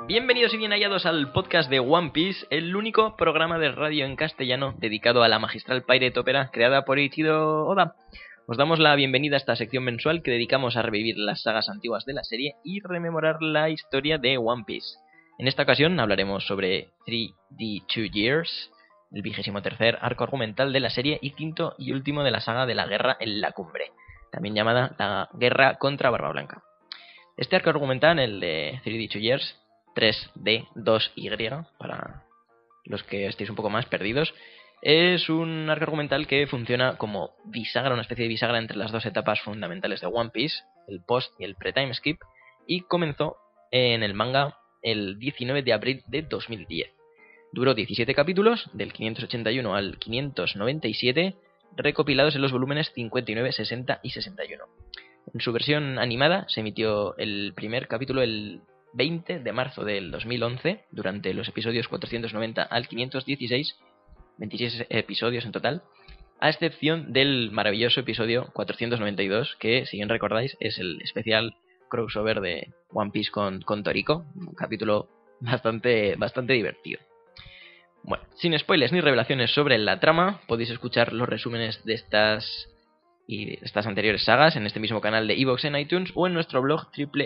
Bienvenidos y bien hallados al podcast de One Piece, el único programa de radio en castellano dedicado a la magistral Pirate Opera creada por Eiichiro Oda. Os damos la bienvenida a esta sección mensual que dedicamos a revivir las sagas antiguas de la serie y rememorar la historia de One Piece. En esta ocasión hablaremos sobre 3D 2 Years, el 23º arco argumental de la serie y quinto y último de la saga de la Guerra en la Cumbre, también llamada la Guerra contra Barba Blanca. Este arco argumental, el de 3D 2 Years, 3D 2Y, para los que estéis un poco más perdidos, es un arco argumental que funciona como bisagra, una especie de bisagra entre las dos etapas fundamentales de One Piece, el post y el pre-time skip, y comenzó en el manga el 19 de abril de 2010. Duró 17 capítulos, del 581 al 597, recopilados en los volúmenes 59, 60 y 61. En su versión animada se emitió el primer capítulo el 20 de marzo del 2011, durante los episodios 490 al 516, 26 episodios en total, a excepción del maravilloso episodio 492, que, si bien recordáis, es el especial crossover de One Piece con Toriko, un capítulo bastante divertido. Bueno, sin spoilers ni revelaciones sobre la trama, podéis escuchar los resúmenes de estas anteriores sagas en este mismo canal de iVoox en iTunes o en nuestro blog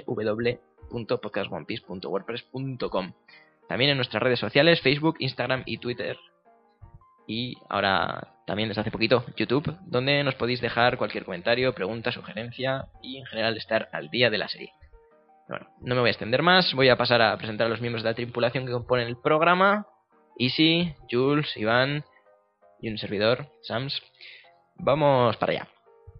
www.podcastonepiece.wordpress.com. También en nuestras redes sociales, Facebook, Instagram y Twitter. Y ahora también desde hace poquito YouTube, donde nos podéis dejar cualquier comentario, pregunta, sugerencia y en general estar al día de la serie. Bueno, no me voy a extender más, voy a pasar a presentar a los miembros de la tripulación que componen el programa. Easy, Jules, Iván y un servidor, Sams. Vamos para allá.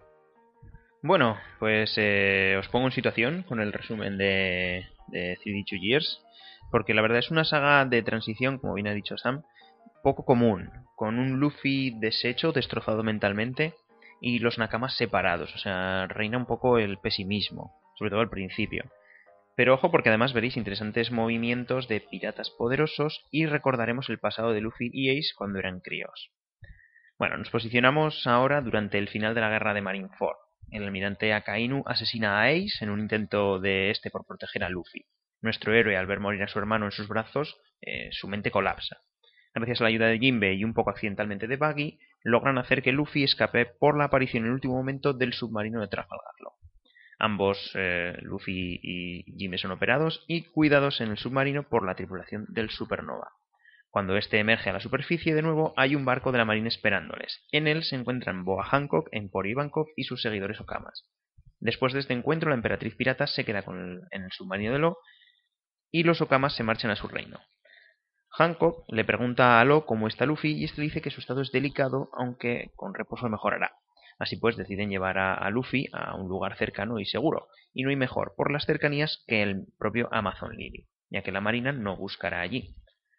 Bueno, pues os pongo en situación con el resumen de 3D 2 Years, porque la verdad es una saga de transición, como bien ha dicho Sam, poco común, con un Luffy deshecho, destrozado mentalmente, y los Nakamas separados, o sea, reina un poco el pesimismo, sobre todo al principio. Pero ojo, porque además veréis interesantes movimientos de piratas poderosos y recordaremos el pasado de Luffy y Ace cuando eran críos. Bueno, nos posicionamos ahora durante el final de la guerra de Marineford. El almirante Akainu asesina a Ace en un intento de este por proteger a Luffy. Nuestro héroe, al ver morir a su hermano en sus brazos, su mente colapsa. Gracias a la ayuda de Jinbe y un poco accidentalmente de Buggy, logran hacer que Luffy escape por la aparición en el último momento del submarino de Trafalgar Law. Ambos, Luffy y Jinbe, son operados y cuidados en el submarino por la tripulación del Supernova. Cuando este emerge a la superficie de nuevo, hay un barco de la marina esperándoles. En él se encuentran Boa Hancock, Emporio Ivankov y sus seguidores Okamas. Después de este encuentro, la emperatriz pirata se queda en el submarino de Law y los Okamas se marchan a su reino. Hancock le pregunta a Law cómo está Luffy y este dice que su estado es delicado, aunque con reposo mejorará. Así pues deciden llevar a Luffy a un lugar cercano y seguro, y no hay mejor por las cercanías que el propio Amazon Lily, ya que la marina no buscará allí.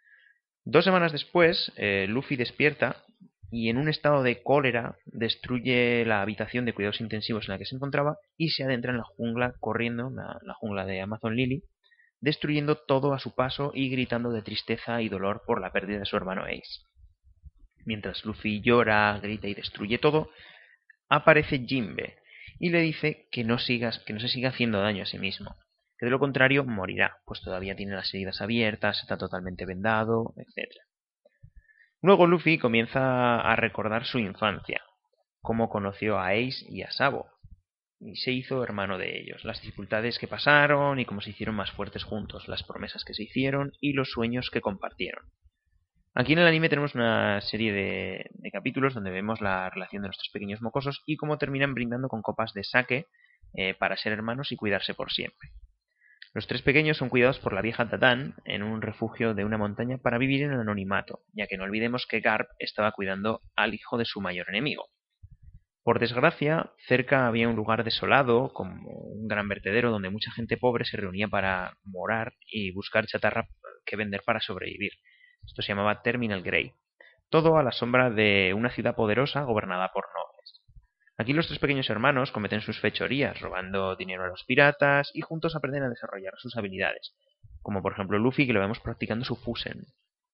2 semanas después, Luffy despierta y en un estado de cólera destruye la habitación de cuidados intensivos en la que se encontraba y se adentra en la jungla corriendo, la jungla de Amazon Lily, destruyendo todo a su paso y gritando de tristeza y dolor por la pérdida de su hermano Ace. Mientras Luffy llora, grita y destruye todo, aparece Jinbe y le dice que no se siga haciendo daño a sí mismo, que de lo contrario morirá, pues todavía tiene las heridas abiertas, está totalmente vendado, etc. Luego Luffy comienza a recordar su infancia, cómo conoció a Ace y a Sabo, y se hizo hermano de ellos, las dificultades que pasaron y cómo se hicieron más fuertes juntos, las promesas que se hicieron y los sueños que compartieron. Aquí en el anime tenemos una serie de capítulos donde vemos la relación de nuestros pequeños mocosos y cómo terminan brindando con copas de sake para ser hermanos y cuidarse por siempre. Los 3 pequeños son cuidados por la vieja Tatán en un refugio de una montaña para vivir en el anonimato, ya que no olvidemos que Garp estaba cuidando al hijo de su mayor enemigo. Por desgracia, cerca había un lugar desolado, como un gran vertedero donde mucha gente pobre se reunía para morar y buscar chatarra que vender para sobrevivir. Esto se llamaba Terminal Grey. Todo a la sombra de una ciudad poderosa gobernada por nobles. Aquí los 3 pequeños hermanos cometen sus fechorías, robando dinero a los piratas y juntos aprenden a desarrollar sus habilidades, como por ejemplo Luffy, que lo vemos practicando su Fusen.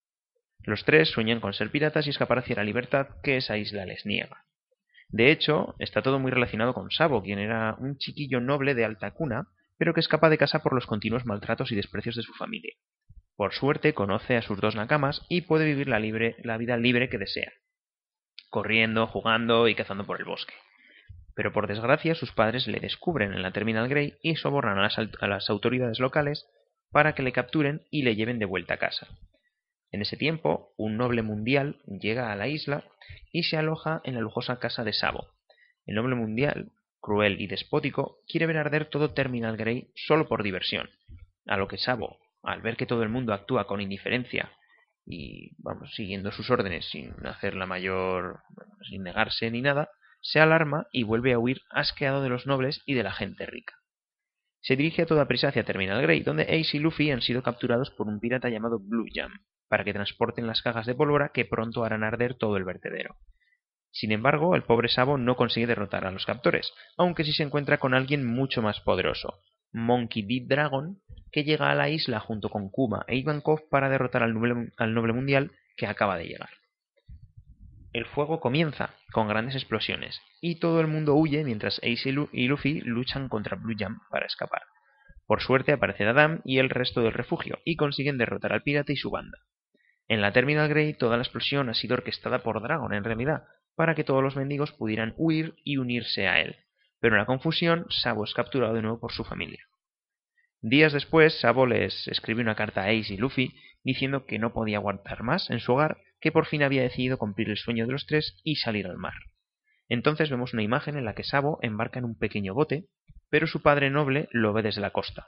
Los 3 sueñan con ser piratas y escapar hacia la libertad que esa isla les niega. De hecho, está todo muy relacionado con Sabo, quien era un chiquillo noble de alta cuna, pero que escapa de casa por los continuos maltratos y desprecios de su familia. Por suerte conoce a sus dos nakamas y puede vivir la vida libre que desea, corriendo, jugando y cazando por el bosque. Pero por desgracia sus padres le descubren en la Terminal Grey y sobornan a las autoridades locales para que le capturen y le lleven de vuelta a casa. En ese tiempo, un noble mundial llega a la isla y se aloja en la lujosa casa de Sabo. El noble mundial, cruel y despótico, quiere ver arder todo Terminal Grey solo por diversión, a lo que Sabo, al ver que todo el mundo actúa con indiferencia y siguiendo sus órdenes sin sin negarse ni nada, se alarma y vuelve a huir asqueado de los nobles y de la gente rica. Se dirige a toda prisa hacia Terminal Grey, donde Ace y Luffy han sido capturados por un pirata llamado Blue Jam, para que transporten las cajas de pólvora que pronto harán arder todo el vertedero. Sin embargo, el pobre Sabo no consigue derrotar a los captores, aunque sí se encuentra con alguien mucho más poderoso, Monkey D. Dragon, que llega a la isla junto con Kuma e Ivankov para derrotar al noble mundial que acaba de llegar. El fuego comienza con grandes explosiones y todo el mundo huye mientras Ace y Luffy luchan contra Blue Jam para escapar. Por suerte aparece Adam y el resto del refugio y consiguen derrotar al pirata y su banda. En la Terminal Grey toda la explosión ha sido orquestada por Dragon en realidad, para que todos los mendigos pudieran huir y unirse a él. Pero en la confusión, Sabo es capturado de nuevo por su familia. Días después, Sabo les escribe una carta a Ace y Luffy diciendo que no podía aguantar más en su hogar, que por fin había decidido cumplir el sueño de los tres y salir al mar. Entonces vemos una imagen en la que Sabo embarca en un pequeño bote, pero su padre noble lo ve desde la costa.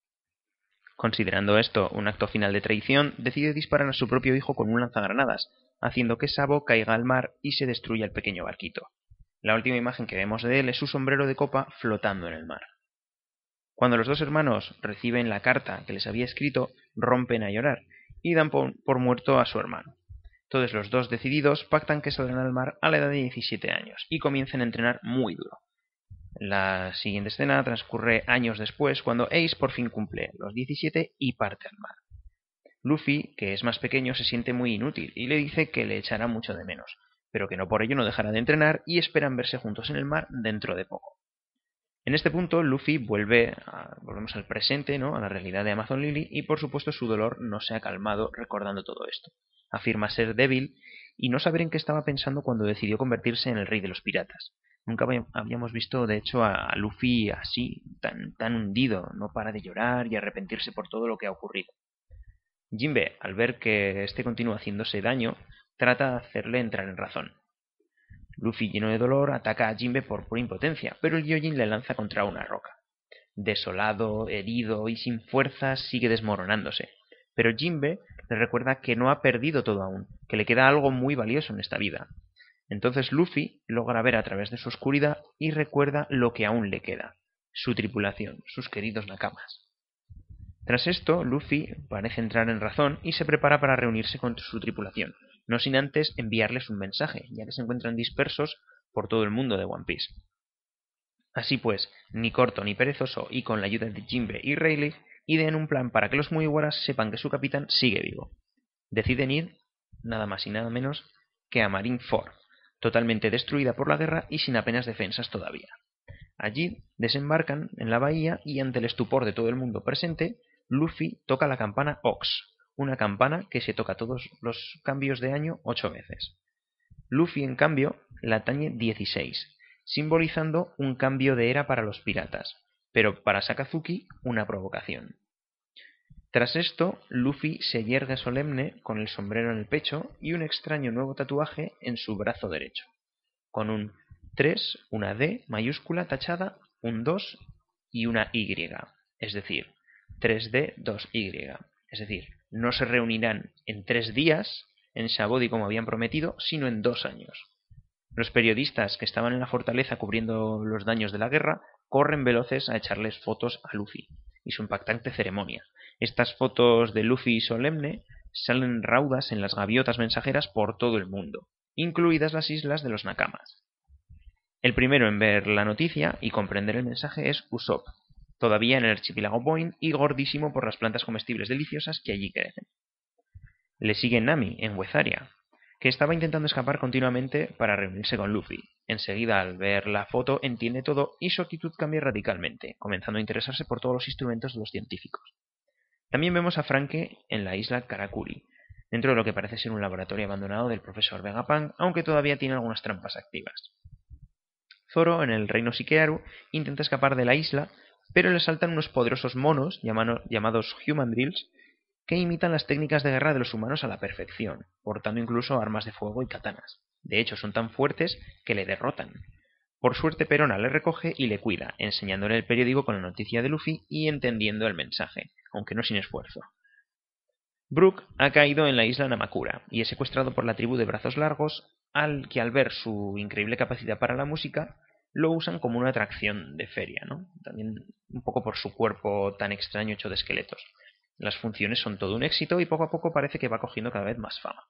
Considerando esto un acto final de traición, decide disparar a su propio hijo con un lanzagranadas, haciendo que Sabo caiga al mar y se destruya el pequeño barquito. La última imagen que vemos de él es su sombrero de copa flotando en el mar. Cuando los dos hermanos reciben la carta que les había escrito, rompen a llorar y dan por muerto a su hermano. Entonces los dos decididos pactan que saldrán al mar a la edad de 17 años y comienzan a entrenar muy duro. La siguiente escena transcurre años después, cuando Ace por fin cumple los 17 y parte al mar. Luffy, que es más pequeño, se siente muy inútil y le dice que le echará mucho de menos, pero que no por ello no dejará de entrenar y esperan verse juntos en el mar dentro de poco. En este punto, Luffy volvemos al presente, ¿no? A la realidad de Amazon Lily, y por supuesto su dolor no se ha calmado recordando todo esto. Afirma ser débil y no saber en qué estaba pensando cuando decidió convertirse en el rey de los piratas. Nunca habíamos visto, de hecho, a Luffy así, tan hundido. No para de llorar y arrepentirse por todo lo que ha ocurrido. Jinbe, al ver que este continúa haciéndose daño, trata de hacerle entrar en razón. Luffy, lleno de dolor, ataca a Jinbe por pura impotencia, pero el Gyojin le lanza contra una roca. Desolado, herido y sin fuerzas, sigue desmoronándose. Pero Jinbe le recuerda que no ha perdido todo aún, que le queda algo muy valioso en esta vida. Entonces Luffy logra ver a través de su oscuridad y recuerda lo que aún le queda, su tripulación, sus queridos nakamas. Tras esto, Luffy parece entrar en razón y se prepara para reunirse con su tripulación, no sin antes enviarles un mensaje, ya que se encuentran dispersos por todo el mundo de One Piece. Así pues, ni corto ni perezoso, y con la ayuda de Jinbe y Rayleigh, idean un plan para que los Mugiwaras sepan que su capitán sigue vivo. Deciden ir, nada más y nada menos, que a Marineford, totalmente destruida por la guerra y sin apenas defensas todavía. Allí desembarcan en la bahía y ante el estupor de todo el mundo presente, Luffy toca la campana Ox, una campana que se toca todos los cambios de año 8 veces. Luffy, en cambio, la tañe 16, simbolizando un cambio de era para los piratas, pero para Sakazuki una provocación. Tras esto, Luffy se yergue solemne con el sombrero en el pecho y un extraño nuevo tatuaje en su brazo derecho, con un 3, una D mayúscula tachada, un 2 y una Y, es decir, 3D, 2Y. Es decir, no se reunirán en 3 días en Sabaody como habían prometido, sino en 2 años. Los periodistas que estaban en la fortaleza cubriendo los daños de la guerra corren veloces a echarles fotos a Luffy y su impactante ceremonia. Estas fotos de Luffy solemne salen raudas en las gaviotas mensajeras por todo el mundo, incluidas las islas de los Nakamas. El primero en ver la noticia y comprender el mensaje es Usopp, todavía en el archipiélago Boin y gordísimo por las plantas comestibles deliciosas que allí crecen. Le sigue Nami en Huezaria, que estaba intentando escapar continuamente para reunirse con Luffy. Enseguida, al ver la foto, entiende todo y su actitud cambia radicalmente, comenzando a interesarse por todos los instrumentos de los científicos. También vemos a Franke en la isla Karakuri, dentro de lo que parece ser un laboratorio abandonado del profesor Vegapunk, aunque todavía tiene algunas trampas activas. Zoro, en el reino Shikearu, intenta escapar de la isla, pero le saltan unos poderosos monos llamados Human Drills, que imitan las técnicas de guerra de los humanos a la perfección, portando incluso armas de fuego y katanas. De hecho, son tan fuertes que le derrotan. Por suerte, Perona le recoge y le cuida, enseñándole el periódico con la noticia de Luffy y entendiendo el mensaje, aunque no sin esfuerzo. Brook ha caído en la isla Namakura y es secuestrado por la tribu de Brazos Largos, al ver su increíble capacidad para la música, lo usan como una atracción de feria, ¿no? También un poco por su cuerpo tan extraño hecho de esqueletos. Las funciones son todo un éxito y poco a poco parece que va cogiendo cada vez más fama.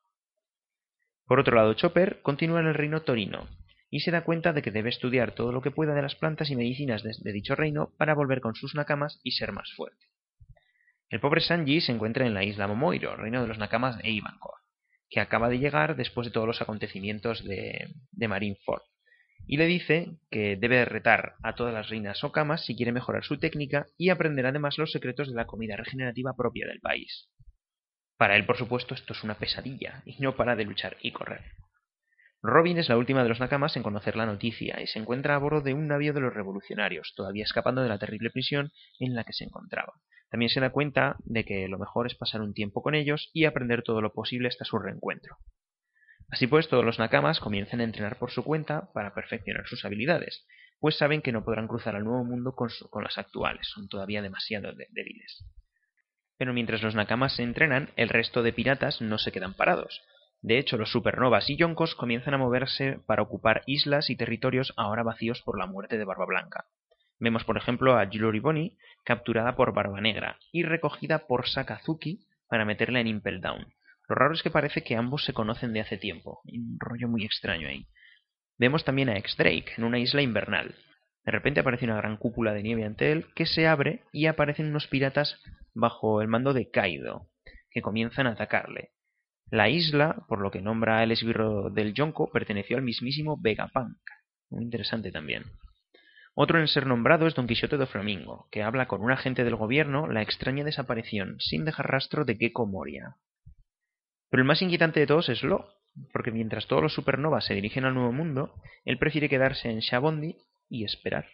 Por otro lado, Chopper continúa en el reino Torino y se da cuenta de que debe estudiar todo lo que pueda de las plantas y medicinas de dicho reino para volver con sus nakamas y ser más fuerte. El pobre Sanji se encuentra en la isla Momoiro, reino de los nakamas de Ivankov, que acaba de llegar después de todos los acontecimientos de Marineford, y le dice que debe retar a todas las reinas Okamas si quiere mejorar su técnica y aprender además los secretos de la comida regenerativa propia del país. Para él, por supuesto, esto es una pesadilla y no para de luchar y correr. Robin es la última de los nakamas en conocer la noticia y se encuentra a bordo de un navío de los revolucionarios, todavía escapando de la terrible prisión en la que se encontraba. También se da cuenta de que lo mejor es pasar un tiempo con ellos y aprender todo lo posible hasta su reencuentro. Así pues, todos los nakamas comienzan a entrenar por su cuenta para perfeccionar sus habilidades, pues saben que no podrán cruzar al nuevo mundo con las actuales, son todavía demasiado débiles. Pero mientras los nakamas se entrenan, el resto de piratas no se quedan parados. De hecho, los supernovas y yonkos comienzan a moverse para ocupar islas y territorios ahora vacíos por la muerte de Barba Blanca. Vemos, por ejemplo, a Yuri Bonnie capturada por Barba Negra y recogida por Sakazuki para meterla en Impel Down. Lo raro es que parece que ambos se conocen de hace tiempo. Hay un rollo muy extraño ahí. Vemos también a X-Drake en una isla invernal. De repente aparece una gran cúpula de nieve ante él que se abre y aparecen unos piratas bajo el mando de Kaido, que comienzan a atacarle. La isla, por lo que nombra el esbirro del Yonko, perteneció al mismísimo Vegapunk. Muy interesante también. Otro en ser nombrado es Don Quijote do Flamingo, que habla con un agente del gobierno la extraña desaparición, sin dejar rastro de Gecko Moria. Pero el más inquietante de todos es Law, porque mientras todos los supernovas se dirigen al Nuevo Mundo, él prefiere quedarse en Shabondi y esperar.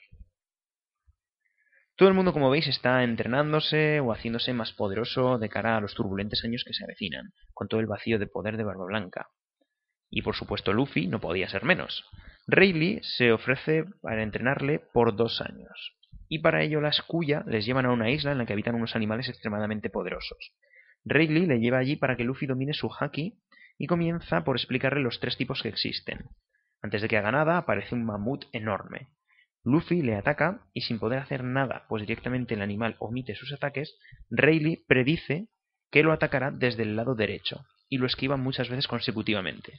Todo el mundo, como veis, está entrenándose o haciéndose más poderoso de cara a los turbulentes años que se avecinan, con todo el vacío de poder de Barba Blanca. Y por supuesto Luffy no podía ser menos. Rayleigh se ofrece para entrenarle por 2 años. Y para ello las Kuya les llevan a una isla en la que habitan unos animales extremadamente poderosos. Rayleigh le lleva allí para que Luffy domine su haki y comienza por explicarle los 3 tipos que existen. Antes de que haga nada aparece un mamut enorme. Luffy le ataca y sin poder hacer nada, pues directamente el animal omite sus ataques, Rayleigh predice que lo atacará desde el lado derecho y lo esquiva muchas veces consecutivamente.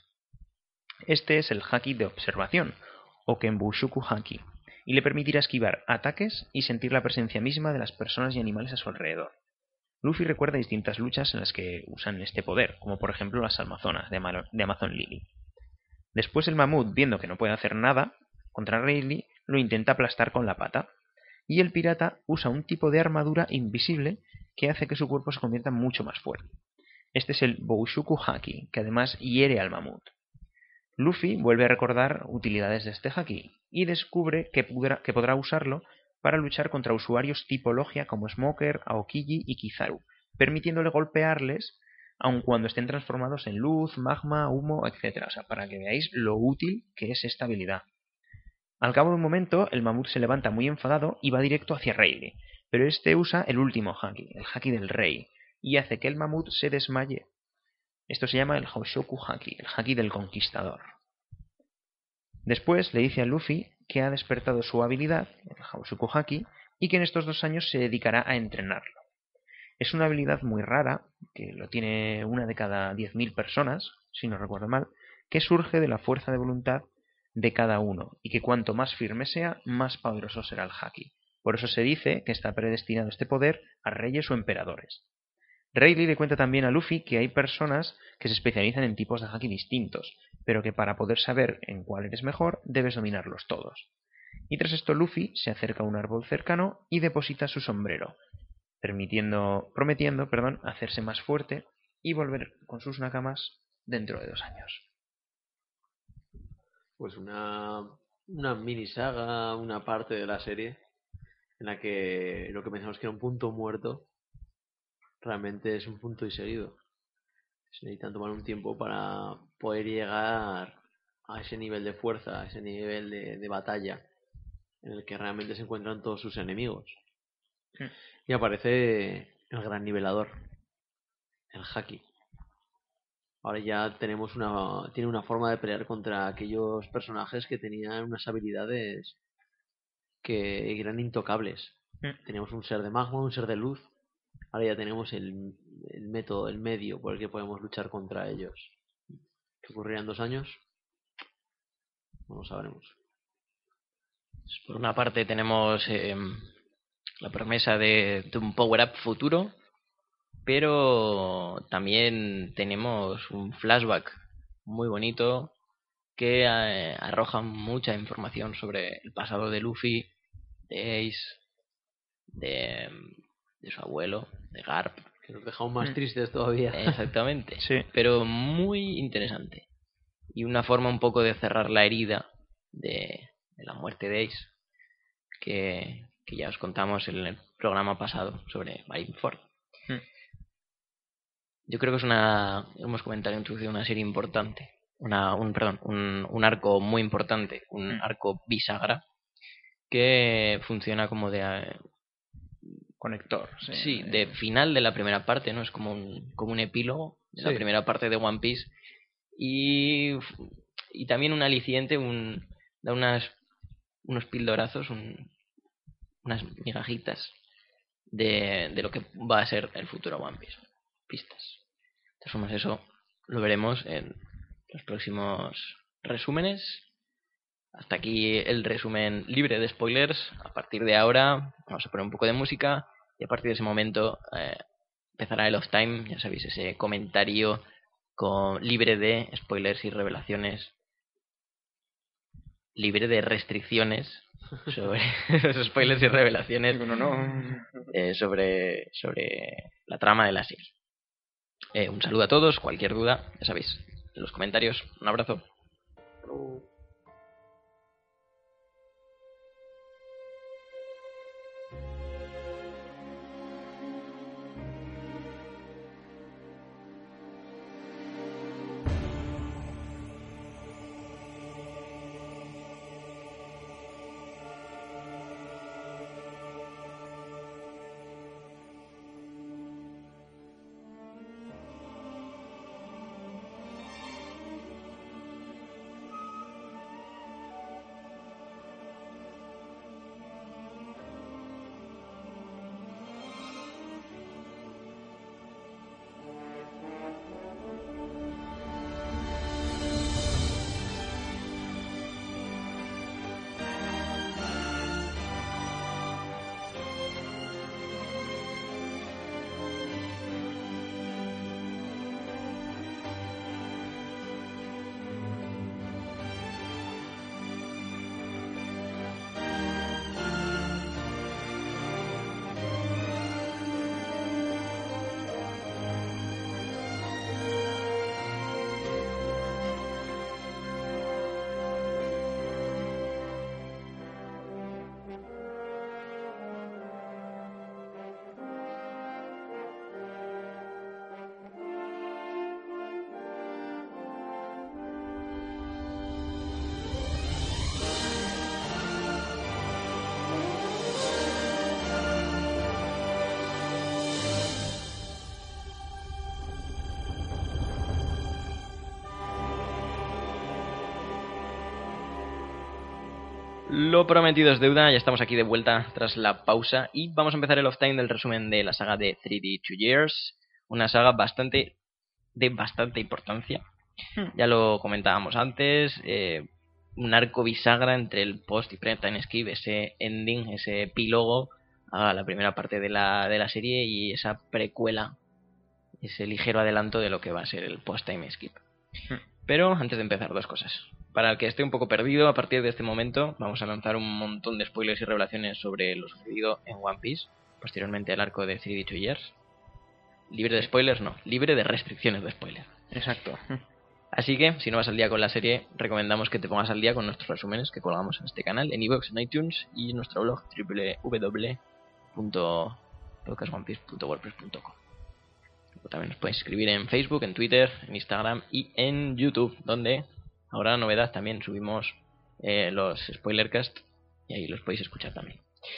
Este es el haki de observación, o Kenbushuku Haki, y le permitirá esquivar ataques y sentir la presencia misma de las personas y animales a su alrededor. Luffy recuerda distintas luchas en las que usan este poder, como por ejemplo las Amazonas de Amazon Lily. Después el mamut, viendo que no puede hacer nada contra Rayleigh, lo intenta aplastar con la pata, y el pirata usa un tipo de armadura invisible que hace que su cuerpo se convierta mucho más fuerte. Este es el Boushuku Haki, que además hiere al mamut. Luffy vuelve a recordar utilidades de este haki y descubre que podrá usarlo para luchar contra usuarios tipo Logia como Smoker, Aokiji y Kizaru, permitiéndole golpearles aun cuando estén transformados en luz, magma, humo, etc. O sea, para que veáis lo útil que es esta habilidad. Al cabo de un momento, el mamut se levanta muy enfadado y va directo hacia Rayleigh, pero este usa el último haki, el haki del rey, y hace que el mamut se desmaye. Esto se llama el Hoshoku Haki, el haki del conquistador. Después le dice a Luffy que ha despertado su habilidad, el Hoshoku Haki, y que en estos 2 años se dedicará a entrenarlo. Es una habilidad muy rara, que lo tiene una de cada 10.000 personas, si no recuerdo mal, que surge de la fuerza de voluntad de cada uno, y que cuanto más firme sea, más poderoso será el haki. Por eso se dice que está predestinado este poder a reyes o emperadores. Rayleigh le cuenta también a Luffy que hay personas que se especializan en tipos de haki distintos, pero que para poder saber en cuál eres mejor, debes dominarlos todos. Y tras esto Luffy se acerca a un árbol cercano y deposita su sombrero, prometiendo hacerse más fuerte y volver con sus nakamas dentro de 2 años. Pues una mini saga, una parte de la serie en la que lo que pensamos que era un punto muerto realmente es un punto y seguido. Se necesitan tomar un tiempo para poder llegar a ese nivel de fuerza, a ese nivel de batalla en el que realmente se encuentran todos sus enemigos. Y aparece el gran nivelador, el Haki. Ahora ya tiene una forma de pelear contra aquellos personajes que tenían unas habilidades que eran intocables. Teníamos un ser de magma, un ser de luz. Ahora ya tenemos el método, el medio por el que podemos luchar contra ellos. ¿Qué ocurrirá en 2 años? No lo sabremos. Por una parte tenemos la promesa de un power-up futuro, pero también tenemos un flashback muy bonito que arroja mucha información sobre el pasado de Luffy, de Ace, de su abuelo, de Garp. Que nos deja aún más tristes todavía. Exactamente. Sí. Pero muy interesante. Y una forma un poco de cerrar la herida de la muerte de Ace, que ya os contamos en el programa pasado sobre Marineford. Yo creo que hemos comentado en la introducción, una serie importante, un arco muy importante, un arco bisagra que funciona como de conector. Sí, de final de la primera parte, ¿no? Es como un epílogo de la primera parte de One Piece y también un aliciente, da unos pildorazos, unas migajitas de lo que va a ser el futuro One Piece. Pistas. Entonces, eso lo veremos en los próximos resúmenes. Hasta aquí el resumen libre de spoilers. A partir de ahora vamos a poner un poco de música y a partir de ese momento empezará el off time, ya sabéis, ese comentario libre de spoilers y revelaciones, libre de restricciones sobre los spoilers y revelaciones sobre la trama de la serie. Un saludo a todos, cualquier duda, ya sabéis, en los comentarios. Un abrazo. Lo prometido es deuda, ya estamos aquí de vuelta tras la pausa y vamos a empezar el off-time del resumen de la saga de 3D 2 Years, una saga de bastante importancia. Ya lo comentábamos antes, un arco bisagra entre el post y pre-time skip, ese ending, ese epílogo a la primera parte de la serie y esa precuela ese ligero adelanto de lo que va a ser el post-time skip. Pero antes de empezar, dos cosas. Para el que esté un poco perdido, a partir de este momento vamos a lanzar un montón de spoilers y revelaciones sobre lo sucedido en One Piece, posteriormente al arco de 3D2 Years. Libre de spoilers, no, libre de restricciones de spoilers. Exacto. Así que, si no vas al día con la serie, recomendamos que te pongas al día con nuestros resúmenes que colgamos en este canal, en iVoox, en iTunes y en nuestro blog www.podcastOnePiece.wordpress.com. También nos puedes escribir en Facebook, en Twitter, en Instagram y en YouTube, donde, ahora novedad, también subimos los spoilercast y ahí los podéis escuchar también.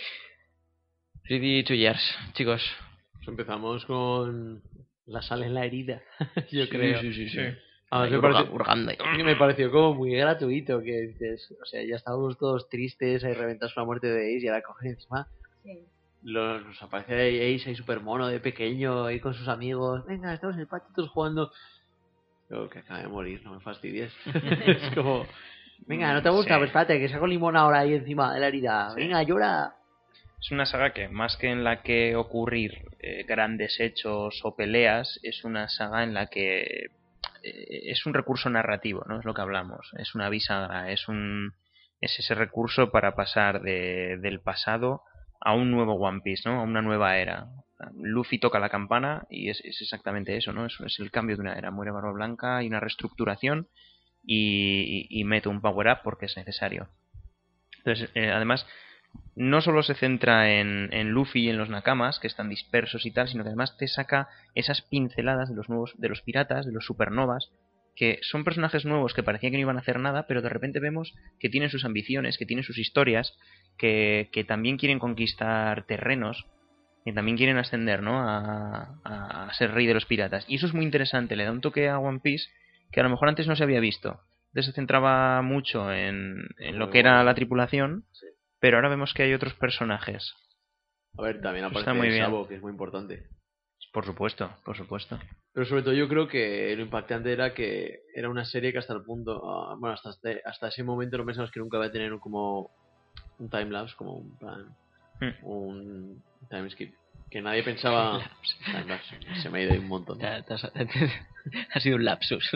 3D2 Years, chicos. Pues empezamos con la sal en la herida, yo creo. Sí. Además, me pareció como muy gratuito que dices, o sea, ya estábamos todos tristes, ahí reventas la muerte de Ace y ahora cogen encima. Sí. Nos aparece Ace ahí súper mono de pequeño, ahí con sus amigos. Venga, estamos en el patio todos jugando. Yo que acaba de morir, no me fastidies. Es como, venga, ¿no te gusta? Pues espérate, que saco limón ahora ahí encima de la herida. Venga, llora. Es una saga que, más que en la que ocurrir grandes hechos o peleas, es una saga en la que es un recurso narrativo, ¿no? Es lo que hablamos. Es una bisagra, es ese recurso para pasar del pasado a un nuevo One Piece, ¿no? A una nueva era. Luffy toca la campana y es exactamente eso, ¿no? Es el cambio de una era. Muere Barba Blanca, hay una reestructuración y mete un power-up porque es necesario. Entonces, además, no solo se centra en Luffy y en los Nakamas, que están dispersos y tal, sino que además te saca esas pinceladas de los piratas, de los supernovas, que son personajes nuevos que parecía que no iban a hacer nada, pero de repente vemos que tienen sus ambiciones, que tienen sus historias, que también quieren conquistar terrenos, que también quieren ascender, ¿no? a ser rey de los piratas. Y eso es muy interesante, le da un toque a One Piece que a lo mejor antes no se había visto. Antes se centraba mucho en lo que era la tripulación, sí, pero ahora vemos que hay otros personajes. A ver, también aparece Sabo, que es muy importante. Por supuesto, por supuesto. Pero sobre todo yo creo que lo impactante era que era una serie que hasta el punto, bueno, hasta ese momento no pensamos que nunca iba a tener como un timelapse, como un plan, un time skip. Que nadie pensaba... Timelapse, se me ha ido ahí un montón. Ha sido un lapsus.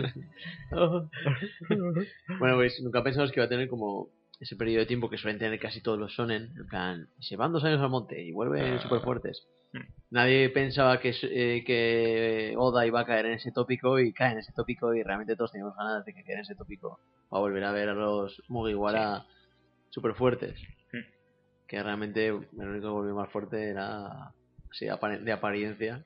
Bueno, pues nunca pensamos que iba a tener como ese periodo de tiempo que suelen tener casi todos los shonen, en plan, se van 2 años al monte y vuelven súper fuertes. Nadie pensaba que Oda iba a caer en ese tópico y cae en ese tópico y realmente todos teníamos ganas de que caiga en ese tópico para volver a ver a los Mugiwara súper fuertes. Que realmente el único que volvió más fuerte era, así de apariencia,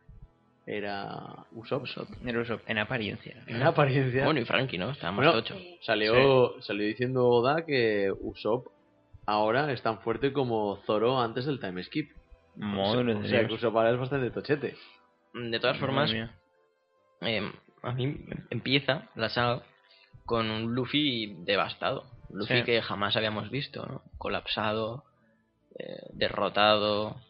era Usopp. Era Usopp, en apariencia. En apariencia. Bueno, y Frankie, ¿no? Estaba más tocho. Salió diciendo Oda que Usopp ahora es tan fuerte como Zoro antes del time skip. O sea, que Usopp ahora es bastante tochete. De todas formas, a mí empieza la saga con un Luffy devastado. Luffy que jamás habíamos visto, ¿no? Colapsado, derrotado,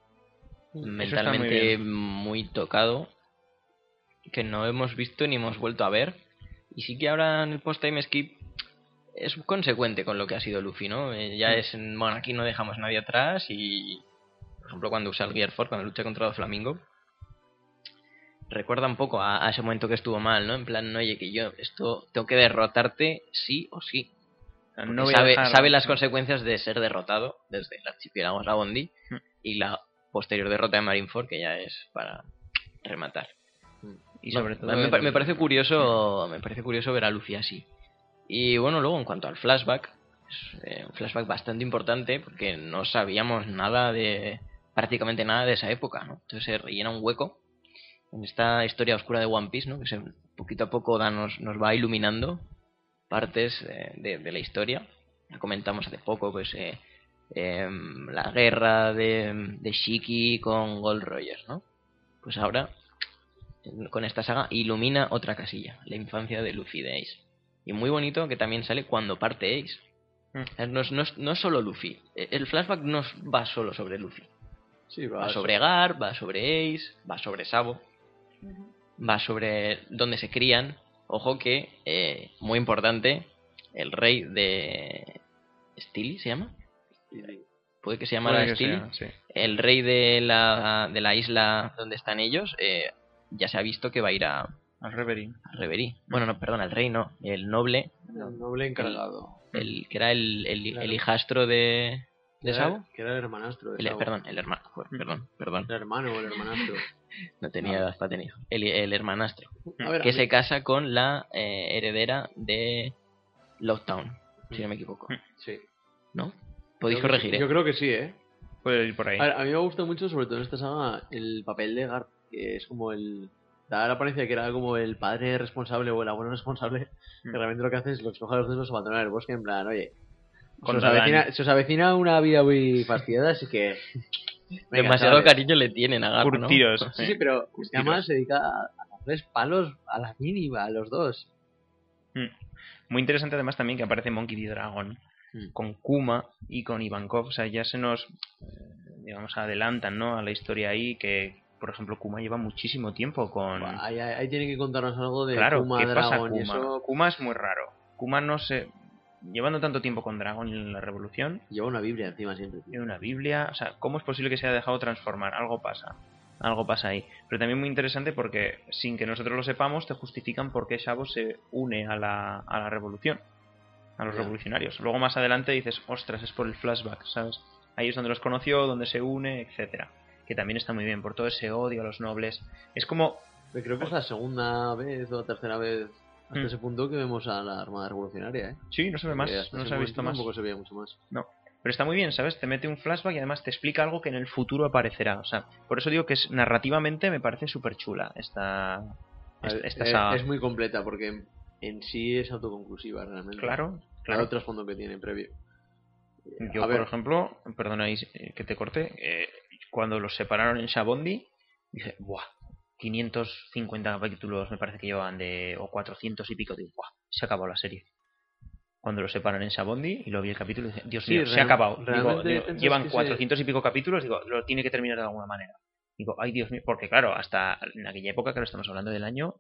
mentalmente muy tocado, que no hemos visto ni hemos vuelto a ver. Y sí que ahora en el post-time skip es consecuente con lo que ha sido Luffy, ¿no? Ya es, bueno, aquí no dejamos a nadie atrás y, por ejemplo, cuando usa el Gear 4, cuando lucha contra Doflamingo, recuerda un poco a ese momento que estuvo mal, ¿no? En plan, oye, que yo esto tengo que derrotarte sí o sí. No sabe las consecuencias de ser derrotado desde el archipiélago Sabondi y la posterior derrota de Marineford, que ya es para rematar. Y sobre todo me parece curioso ver a Luffy así. Y bueno, luego en cuanto al flashback, es un flashback bastante importante porque no sabíamos prácticamente nada de esa época, ¿no? Entonces se rellena un hueco en esta historia oscura de One Piece, ¿no? Que poquito a poco nos va iluminando partes de la historia. Ya comentamos hace poco, pues la guerra de Shiki con Gold Rogers, ¿no? Pues ahora con esta saga ilumina otra casilla, la infancia de Luffy, de Ace. Y muy bonito que también sale cuando parte Ace. No es solo Luffy. El flashback no va solo sobre Luffy. Sí, va sobre Gar, va sobre Ace, va sobre Sabo, va sobre dónde se crían. Ojo que, muy importante, el rey de Steely, ¿se llama? Puede que se llamara Steely. Sí. El rey de la isla donde están ellos ya se ha visto que va a ir a Al Reverie. Reverie. Bueno, no, perdón, al rey no, el noble, El noble encargado. el que era el Claro. hijastro de Sabo. Que era el hermanastro de Sabo. Perdón, el hermano. Perdón. El hermano o el hermanastro. No tenía edad para tener. El hermanastro. A ver, Que se casa con la heredera de Lockdown, si no me equivoco. Sí. ¿No? Podéis Creo que corregir, sí. Yo creo que sí, ¿eh? Puede ir por ahí. A ver, a mí me gusta mucho, sobre todo en esta saga, el papel de Garth, que es como el... Da la apariencia de que era como el padre responsable o el abuelo responsable, que realmente lo que hace es los coge a los dos, los abandona en el bosque, en plan, oye, se os avecina una vida muy fastidiada, así que... venga, Demasiado chavales. cariño le tienen a Garp, ¿no? Curtiros. Sí, pero es que además se dedica a darles palos a la mínima, a los dos. Muy interesante además también que aparece Monkey D. Dragon con Kuma y con Ivankov. O sea, ya se nos, digamos, adelantan, ¿no? A la historia ahí que, por ejemplo, Kuma lleva muchísimo tiempo con... Ahí tienen que contarnos algo de Claro, Kuma, ¿qué pasa Dragon Kuma? y eso. Kuma es muy raro. Kuma no se... Llevando tanto tiempo con Dragon en la Revolución, Lleva una Biblia encima siempre, tío. tiene una Biblia... O sea, ¿cómo es posible que se haya dejado transformar? Algo pasa ahí. Pero también muy interesante porque, sin que nosotros lo sepamos, te justifican por qué Sabo se une a la Revolución. A los Ya. revolucionarios. Luego más adelante dices, ostras, es por el flashback, ¿sabes? Ahí es donde los conoció, donde se une, etcétera. Que también está muy bien, por todo ese odio a los nobles. Es como... Creo que es la segunda vez o la tercera vez hasta ese punto que vemos a la Armada Revolucionaria, ¿eh? Sí, no se ve más, Porque hasta no ese se ha visto momento más. Tampoco se veía mucho más. No. Pero está muy bien, ¿sabes? Te mete un flashback y además te explica algo que en el futuro aparecerá. O sea, por eso digo que narrativamente me parece súper chula esta saga. Es muy completa porque en sí es autoconclusiva realmente. Claro. Claro, el trasfondo que tiene previo. Yo, A ver. por ejemplo, perdonáis que te corte, cuando los separaron en Shabondi, dije, ¡buah! 550 capítulos me parece que llevaban o 400 y pico, digo, ¡buah! Se acabó la serie. Cuando los separan en Shabondi y lo vi el capítulo y dije, Dios mío, se ha acabado. Digo, llevan 400 y pico capítulos, digo, lo tiene que terminar de alguna manera. Digo, ay Dios mío, porque claro, hasta en aquella época, claro, estamos hablando del año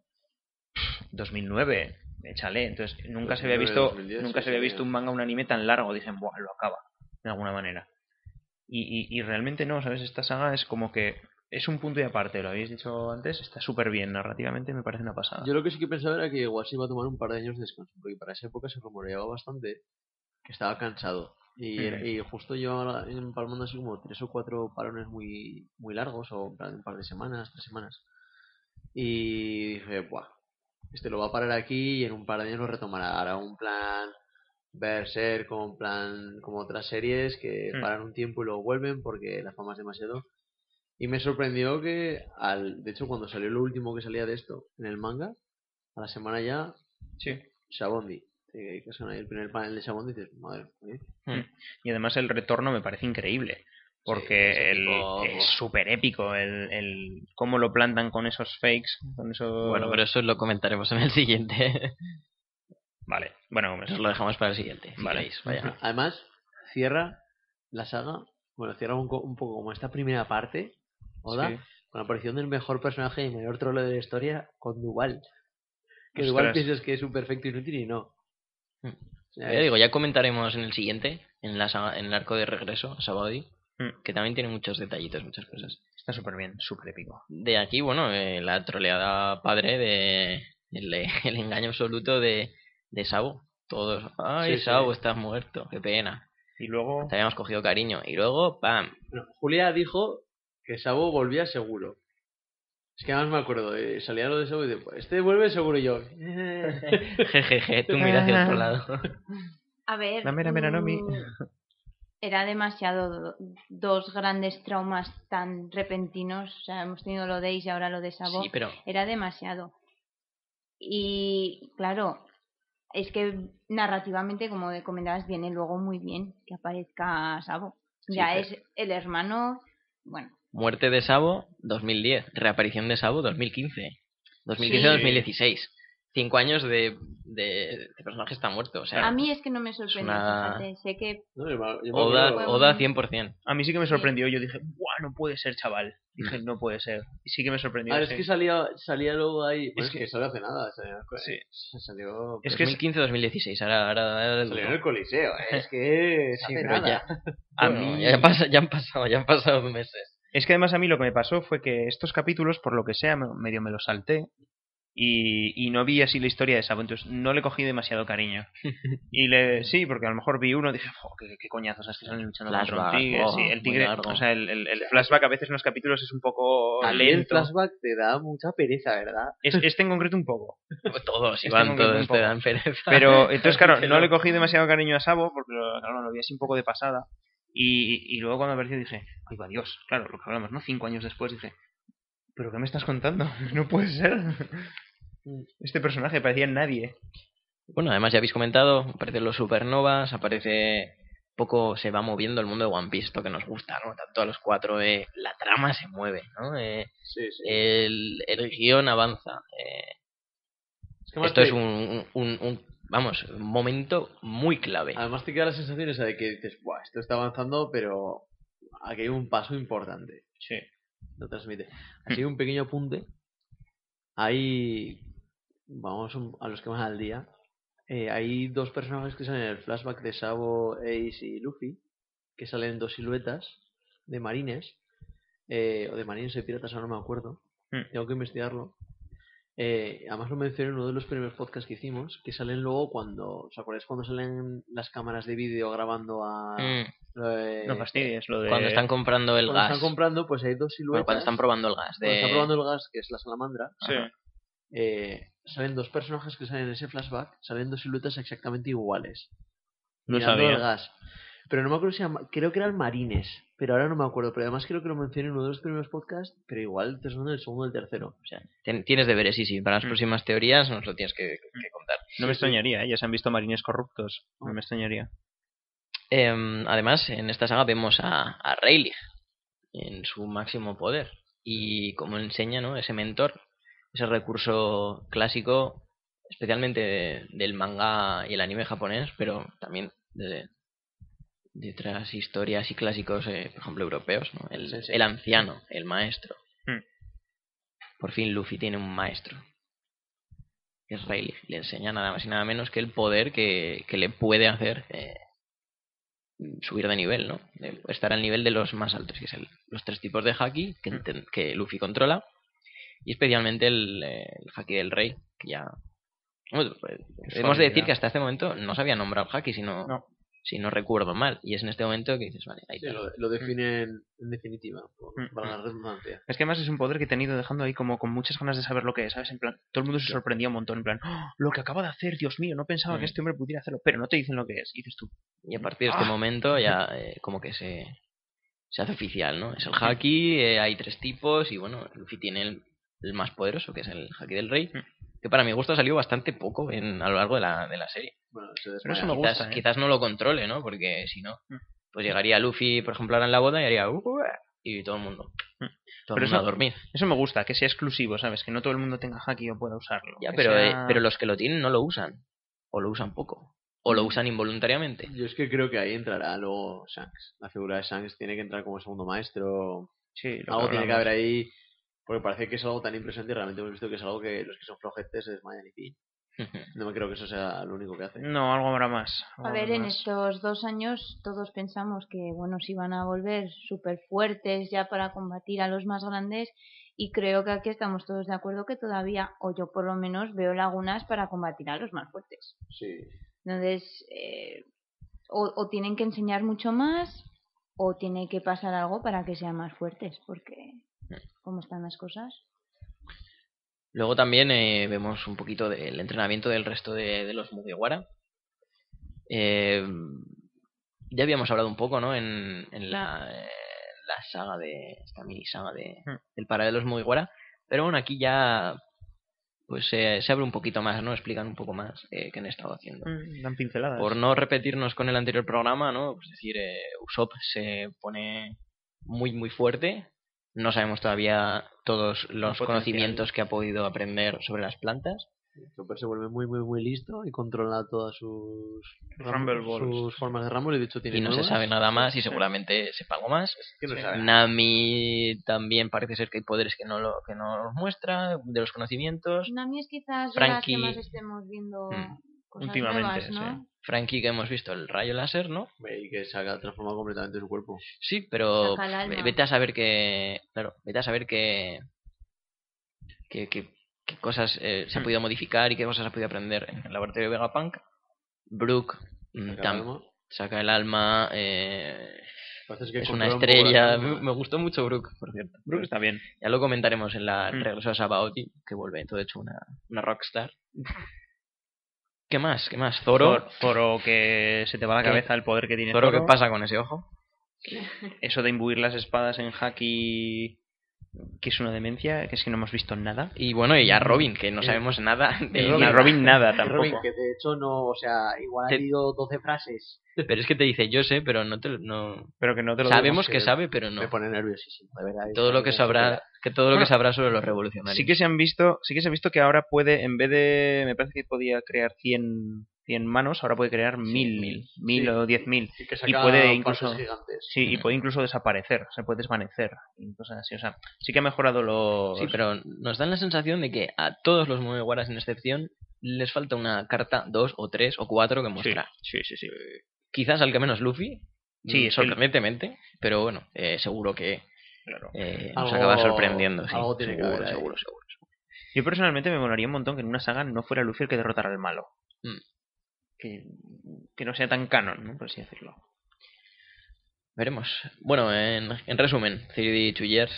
2009, échale, entonces nunca se había visto 2010, nunca sí, se había sí, visto un manga, un anime tan largo. Dicen, buah, lo acaba de alguna manera. Y realmente no, ¿sabes? Esta saga es como que es un punto y aparte, lo habéis dicho antes, está súper bien, narrativamente me parece una pasada. Yo lo que sí que pensaba era que igual se iba a tomar un par de años de descanso, porque para esa época se rumoreaba bastante que estaba cansado. Y justo llevaba empalmando así como 3 o 4 parones muy, muy largos, o en plan un par de semanas, 3 semanas. Y dije, buah, lo va a parar aquí y en un par de años lo retomará. Hará un plan Berserk, como plan, como otras series que paran un tiempo y luego vuelven porque la fama es demasiado. Y me sorprendió que, de hecho, cuando salió lo último que salía de esto en el manga, a la semana ya, Sí. Shabondi. Que son ahí el primer panel de Shabondi y dices, madre mía. Y además el retorno me parece increíble. Porque Sí, es súper épico el cómo lo plantan con esos fakes, con esos... Bueno, pero eso lo comentaremos en el siguiente. Vale, bueno, Nos lo dejamos para el siguiente. Si Vale. queréis, vaya. Además, cierra la saga, bueno, cierra un poco como esta primera parte, Oda, Sí. con la aparición del mejor personaje y mayor trole de la historia, con Duval. Que Ostras. Duval piensas que es un perfecto inútil y no. Ya digo, ya comentaremos en el siguiente, en el arco de regreso, Sabodi, que también tiene muchos detallitos, muchas cosas. Está súper bien, súper épico. De aquí, bueno, la troleada padre de el engaño absoluto de Sabo. Todos, ay, Sí, Sabo, sí. estás muerto, qué pena. Y luego... Te habíamos cogido cariño. Y luego, ¡pam! Bueno, Julia dijo que Sabo volvía seguro. Es que además me acuerdo, salía lo de Sabo y dice, pues este vuelve seguro y yo. Jejeje, tú mira hacia otro lado. A ver, La mera Nomi. era demasiado dos grandes traumas tan repentinos. O sea, hemos tenido lo de Ace y ahora lo de Sabo. Sí, pero Era demasiado. Y claro, es que narrativamente, como comentabas, viene luego muy bien que aparezca Sabo. Sí, Ya pero- es el hermano, bueno, muerte de Sabo, 2010. Reaparición de Sabo, 2015. 2015-2016. 5 años de personaje está muerto. O sea, a mí es que no me sorprendió, una- fíjate, sé que No, yo me Oda, acuerdo- Oda 100%. A mí sí que me sorprendió, yo dije, ¡buah, no puede ser, chaval! Dije, no puede ser. Y sí que me sorprendió. Ah, es sí. que salía luego ahí. Bueno, Es es que salió hace nada. Sí. Salió, Es que 2015-2016. Ahora salió en el Coliseo. Es que Sí, hace pero nada. A Bueno, mí ya han pasado meses. Es que además a mí lo que me pasó fue que estos capítulos, por lo que sea, medio me los salté y no vi así la historia de Sabo, entonces no le cogí demasiado cariño. Sí, porque a lo mejor vi uno y dije, qué coñazos, es que salen luchando contra un tigre. Sí, el tigre, o sea, el flashback a veces en los capítulos es un poco a mí lento. el flashback te da mucha pereza, ¿verdad? Este en concreto un poco. Todos, Iván, todos te dan pereza. Pero entonces, claro, no le cogí demasiado cariño a Sabo porque lo vi así un poco de pasada. Y luego cuando apareció dije, ay va Dios, claro, lo que hablamos, ¿no? 5 años después dije, ¿pero qué me estás contando? No puede ser. Este personaje parecía nadie. Bueno, además ya habéis comentado, aparecen los supernovas, aparece poco, se va moviendo el mundo de One Piece, esto que nos gusta, ¿no? Tanto a los 4, la trama se mueve, ¿no? Sí. El guión avanza. Es que esto es un momento muy clave. Además te queda la sensación esa de que dices, buah, esto está avanzando, pero aquí hay un paso importante. Sí. Lo transmite. Así un pequeño apunte. Hay, vamos a los que van al día. Hay dos personajes que salen en el flashback de Sabo, Ace y Luffy, que salen dos siluetas de marines, o de marines de piratas, ahora no me acuerdo. Tengo que investigarlo. Además lo mencioné en uno de los primeros podcasts que hicimos, que salen luego cuando, ¿os acordáis cuando salen las cámaras de vídeo grabando a... No fastidies, lo de... Cuando están comprando el cuando gas. están comprando, pues hay dos siluetas. Bueno, cuando están probando el gas. Cuando están probando el gas, que es la salamandra. Sí. Salen dos personajes que salen en ese flashback, salen dos siluetas exactamente iguales. No mirando sabía. el gas. Pero no me acuerdo si creo que eran marines, pero ahora no me acuerdo. Pero además creo que lo mencioné en uno de los primeros podcasts, pero igual te suena el segundo o el tercero. O sea, tienes deberes, sí. Para las próximas teorías nos lo tienes que contar. No me extrañaría, ya se han visto marines corruptos. No me extrañaría. Además, en esta saga vemos a Rayleigh en su máximo poder. Y como enseña, ¿no? Ese mentor, ese recurso clásico, especialmente del manga y el anime japonés, pero también de otras historias y clásicos, por ejemplo, europeos, ¿no? El anciano, el maestro. Por fin Luffy tiene un maestro. Es Rayleigh. Le enseña nada más y nada menos que el poder que le puede hacer subir de nivel, ¿no? Estar al nivel de los más altos, que es los 3 tipos de haki que Luffy controla, y especialmente el haki del rey, que ya... Bueno, pues, hemos de decir que hasta este momento no se había nombrado haki, si no recuerdo mal, y es en este momento que dices, vale, ahí sí, lo definen en definitiva, para la redundancia. Es que además es un poder que te han ido dejando ahí como con muchas ganas de saber lo que es, ¿sabes? En plan, todo el mundo se sorprendía un montón, en plan, ¡oh, lo que acaba de hacer, Dios mío! No pensaba que este hombre pudiera hacerlo, pero no te dicen lo que es, y dices tú. Y a partir de este momento ya como que se hace oficial, ¿no? Es el haki, hay 3 tipos, y bueno, Luffy tiene el más poderoso, que es el haki del rey, que para mi gusto salió bastante poco a lo largo de la serie. Bueno, pero eso me gusta, quizás no lo controle, ¿no? Porque si no, pues llegaría Luffy, por ejemplo, ahora en la boda y haría y todo el mundo a dormir. Eso me gusta, que sea exclusivo, ¿sabes? Que no todo el mundo tenga haki o pueda usarlo. Ya, pero los que lo tienen no lo usan, o lo usan poco, o lo usan involuntariamente. Yo es que creo que ahí entrará luego Shanks. La figura de Shanks tiene que entrar como segundo maestro. Sí, algo tiene que haber ahí, porque parece que es algo tan impresionante y realmente hemos visto que es algo que los que son flojetes se desmayan y fin. No me creo que eso sea lo único que hace. No, algo habrá más. A ver, en estos 2 años todos pensamos que, bueno, se iban a volver súper fuertes ya para combatir a los más grandes, y creo que aquí estamos todos de acuerdo que todavía, o yo por lo menos, veo lagunas para combatir a los más fuertes. Sí. Entonces, o tienen que enseñar mucho más, o tiene que pasar algo para que sean más fuertes, porque ¿cómo están las cosas? Luego también vemos un poquito del entrenamiento del resto de los Mugiwara. Ya habíamos hablado un poco, ¿no? En la saga esta mini saga del parado de los Mugiwara, pero bueno, aquí ya pues se abre un poquito más, ¿no? Explican un poco más qué han estado haciendo. Dan pinceladas. Por no repetirnos con el anterior programa, ¿no? Pues decir, Usopp se pone muy muy fuerte. No sabemos todavía todos los conocimientos que ha podido aprender sobre las plantas. Chopper se vuelve muy muy muy listo y controla todas sus formas de Rumble, y de hecho tiene y no nuevas. Se sabe nada más y seguramente sepa algo más. Nami también parece ser que hay poderes que no los muestra de los conocimientos. Nami es quizás Frankie... de las que más estemos viendo cosas Últimamente, nuevas, ¿no? sí. Frankie, que hemos visto el rayo láser, ¿no? Y que se ha transformado completamente su cuerpo. Sí, pero Saca el alma. vete a saber que... Claro, vete a saber qué cosas se ha podido modificar y qué cosas ha podido aprender en el laboratorio de Vegapunk. Brooke saca el alma, Parece que es una controla un poco estrella. las almas. Me gustó mucho Brooke, por cierto. Brooke está bien. Ya lo comentaremos en la regreso a Sabaody, que vuelve todo hecho una rockstar. ¿Qué más? Zoro. Zoro, que se te va a la ¿Qué? cabeza el poder que tiene Zoro, Zoro. ¿qué pasa con ese ojo? Eso de imbuir las espadas en Haki, que es una demencia, que es que no hemos visto nada. Y bueno, y a Robin, que no sabemos nada de Ni nada. Robin nada Y tampoco. Robin, que de hecho no, o sea, igual ha leído 12 frases. Pero es que te dice, yo sé, pero no Pero que no te lo sabemos digo, que sabe, pero no. Me pone nerviosísimo, de verdad. Todo lo que sabrá, sobre los revolucionarios. Sí que se ha visto que ahora puede, en vez de, me parece que podía crear 100 manos, ahora puede crear 1000 o 10.000 y puede incluso y puede incluso desaparecer, se puede desvanecer y cosas así. O sea, sí que ha mejorado los... Sí, pero nos dan la sensación de que a todos los Mugiwaras sin excepción les falta una carta, 2 o 3 o 4 que mostrar. Sí. Quizás al que menos Luffy, Sí, sorprendentemente, pero bueno, seguro que Claro. nos acaba sorprendiendo. Sí, algo tiene que haber ahí. seguro. Yo personalmente me molaría un montón que en una saga no fuera Luffy el que derrotara al malo. Que no sea tan canon, ¿no? Por así decirlo. Veremos. Bueno, en resumen, 3D Two Years,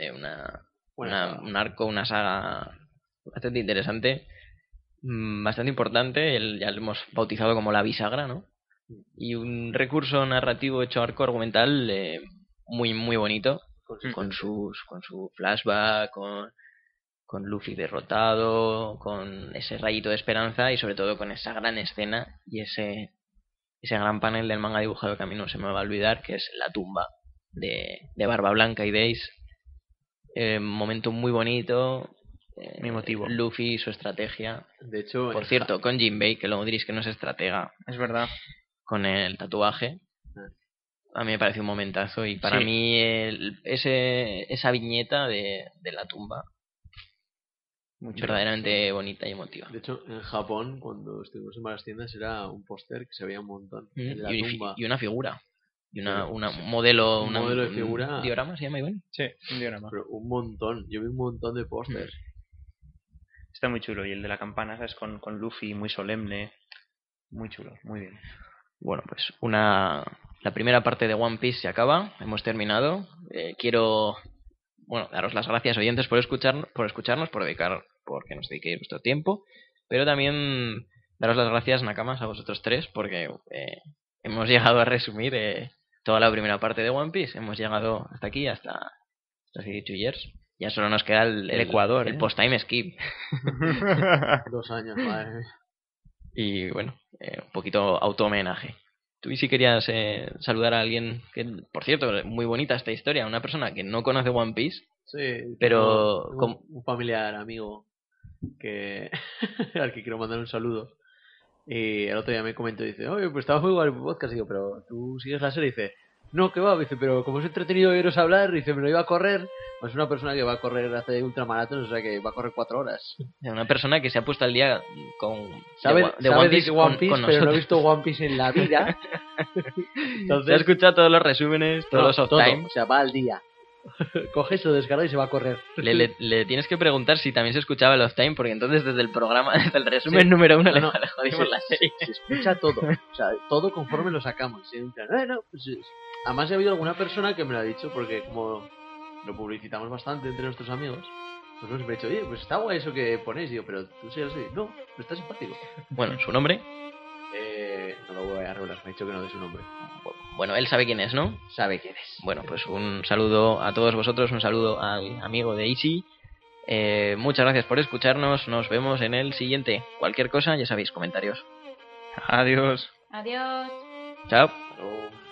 un arco, una saga bastante interesante, bastante importante, ya lo hemos bautizado como la bisagra, ¿no? Y un recurso narrativo hecho arco argumental muy muy bonito, con su flashback, con Luffy derrotado, con ese rayito de esperanza y sobre todo con esa gran escena y ese gran panel del manga dibujado que a mí no se me va a olvidar, que es la tumba de Barba Blanca y Days. Momento muy bonito, muy emotivo. Luffy y su estrategia. De hecho, por cierto, con Jinbei, que luego diréis que no es estratega, es verdad, con el tatuaje. A mí me parece un momentazo y para mí esa viñeta de la tumba verdaderamente bonita y emotiva. De hecho, en Japón, cuando estuvimos en varias tiendas, era un póster que se veía un montón. De la tumba. Y una figura. Y un modelo, un modelo de figura. ¿Un diorama se llama, Iván? Sí, un diorama. Pero un montón. Yo vi un montón de pósters. Está muy chulo. Y el de la campana, ¿sabes? Con Luffy, muy solemne. Muy chulo, muy bien. Bueno, pues la primera parte de One Piece se acaba. Hemos terminado. Quiero daros las gracias, oyentes, por escucharnos, porque nos dediquéis vuestro tiempo, pero también daros las gracias, Nakamas, a vosotros tres, porque hemos llegado a resumir toda la primera parte de One Piece. Hemos llegado hasta aquí, hasta 18 years. Ya solo nos queda el Ecuador, el post-time skip. 2 años, madre mía. Y bueno, un poquito auto-homenaje. Tú sí querías saludar a alguien que, por cierto, muy bonita esta historia, una persona que no conoce One Piece. Sí, pero un familiar amigo que al que quiero mandar un saludo. Y el otro día me comentó y dice, oye, pues estaba muy guay el podcast. Y digo, pero tú sigues la serie. Y dice, no, que va, dice, pero como es entretenido oíros hablar, dice, me lo iba a correr. Pues es una persona que va a correr, hace ultramaratones, o sea que va a correr 4 horas. Una persona que se ha puesto al día con sabe de One Piece, One Piece con pero no he visto One Piece en la vida. Entonces, se ha escuchado todos los resúmenes, todos los off-time. O sea, va al día. Coge, se lo descarga y se va a correr. Le tienes que preguntar si también se escuchaba el off-time, porque entonces desde el programa, desde el resumen número 1 le jodimos la serie. Se escucha todo, o sea, todo conforme lo sacamos. Pues además ha habido alguna persona que me lo ha dicho, porque como lo publicitamos bastante entre nuestros amigos, pues nos he dicho, oye, pues está guay eso que ponéis. Digo, pero tú sí lo sé. No, pero está simpático. Bueno, ¿su nombre? No lo voy a revelar, me ha dicho que no de su nombre. Bueno, él sabe quién es, ¿no? Sabe quién es. Bueno, pues un saludo a todos vosotros, un saludo al amigo de Easy. Muchas gracias por escucharnos, nos vemos en el siguiente. Cualquier cosa, ya sabéis, comentarios. Adiós. Adiós. Chao. Hasta luego.